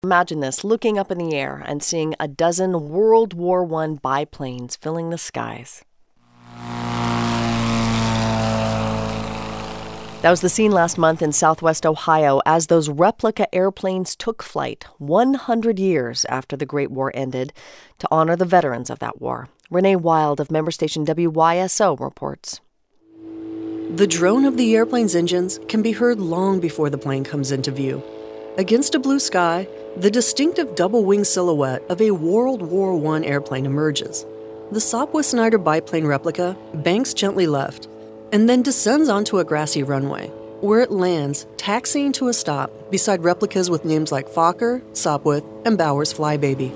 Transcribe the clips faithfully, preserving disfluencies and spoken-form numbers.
Imagine this, looking up in the air and seeing a dozen World War One biplanes filling the skies. That was the scene last month in southwest Ohio as those replica airplanes took flight one hundred years after the Great War ended to honor the veterans of that war. Renee Wild of member station W Y S O reports. The drone of the airplane's engines can be heard long before the plane comes into view. Against a blue sky, the distinctive double-wing silhouette of a World War One airplane emerges. The Sopwith-Snyder biplane replica banks gently left and then descends onto a grassy runway, where it lands, taxiing to a stop beside replicas with names like Fokker, Sopwith, and Bowers Flybaby.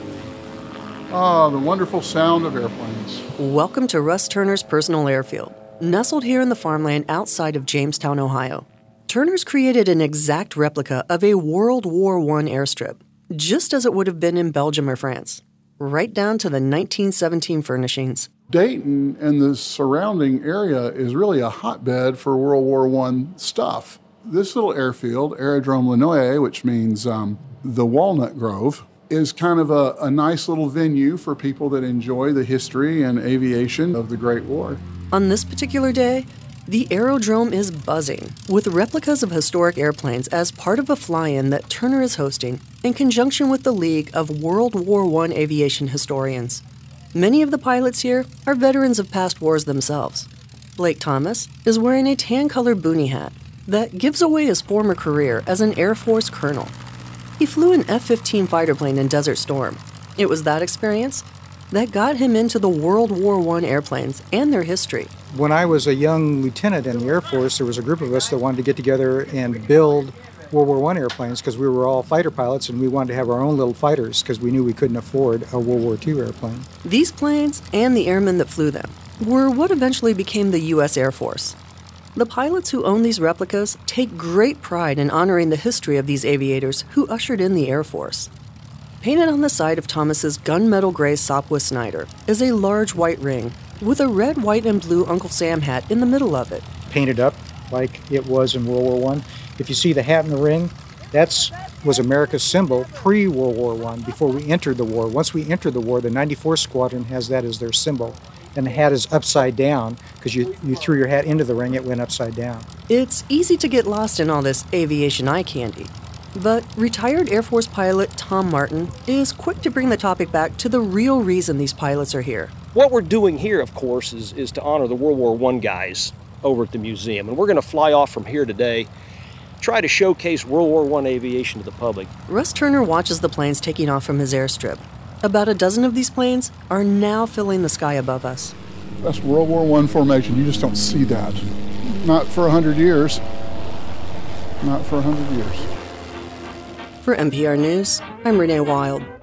Ah, the wonderful sound of airplanes. Welcome to Russ Turner's personal airfield, nestled here in the farmland outside of Jamestown, Ohio. Turner's created an exact replica of a World War One airstrip, just as it would have been in Belgium or France, right down to the nineteen seventeen furnishings. Dayton and the surrounding area is really a hotbed for World War One stuff. This little airfield, Aerodrome Lanoye, which means um, the Walnut Grove, is kind of a, a nice little venue for people that enjoy the history and aviation of the Great War. On this particular day, the aerodrome is buzzing with replicas of historic airplanes as part of a fly-in that Turner is hosting in conjunction with the League of World War One Aviation Historians. Many of the pilots here are veterans of past wars themselves. Blake Thomas is wearing a tan-colored boonie hat that gives away his former career as an Air Force colonel. He flew an F fifteen fighter plane in Desert Storm. It was that experience that got him into the World War One airplanes and their history. When I was a young lieutenant in the Air Force, there was a group of us that wanted to get together and build World War One airplanes because we were all fighter pilots and we wanted to have our own little fighters because we knew we couldn't afford a World War Two airplane. These planes and the airmen that flew them were what eventually became the U S Air Force. The pilots who own these replicas take great pride in honoring the history of these aviators who ushered in the Air Force. Painted on the side of Thomas's gunmetal gray Sopwith-Snyder is a large white ring with a red, white, and blue Uncle Sam hat in the middle of it. Painted up like it was in World War One. If you see the hat and the ring, that was America's symbol pre-World War One, before we entered the war. Once we entered the war, the ninety-fourth Squadron has that as their symbol. And the hat is upside down because you, you threw your hat into the ring, it went upside down. It's easy to get lost in all this aviation eye candy. But retired Air Force pilot Tom Martin is quick to bring the topic back to the real reason these pilots are here. What we're doing here, of course, is, is to honor the World War One guys over at the museum. And we're going to fly off from here today, try to showcase World War One aviation to the public. Russ Turner watches the planes taking off from his airstrip. About a dozen of these planes are now filling the sky above us. That's World War One formation. You just don't see that. Not for a hundred years. Not for a hundred years. For N P R News, I'm Renee Wild.